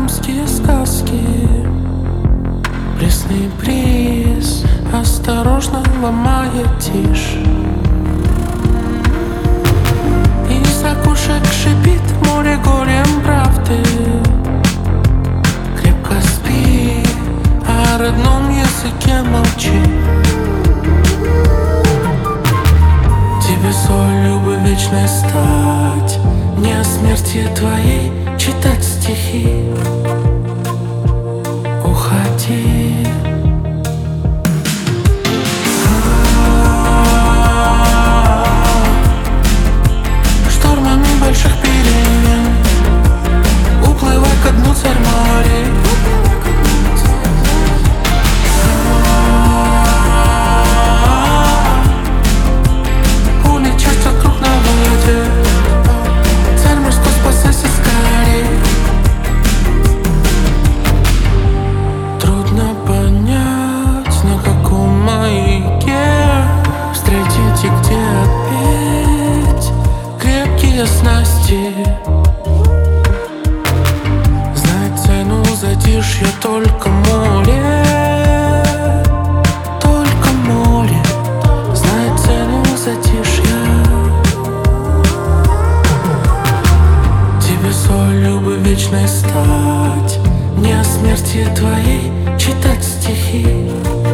крымские сказки. Пресный бриз осторожно ломает тишь. Из окошек шипит море горем правды. Крепко спи, о родном языке молчи. Тебе солью бы вечной стать, не о смерти твоей читать стихи. Уходи. Штормами больших перемен уплывай ко дну царь морей. Улетишь вокруг на воде, царь морской, спасайся скорей. Трудно понять, на каком маяке встретить и где отпеть крепкие снасти. Знать цену затишья только море, только море знает цену затишья. Тебе солью бы вечной стать, не о смерти твоей читать стихи.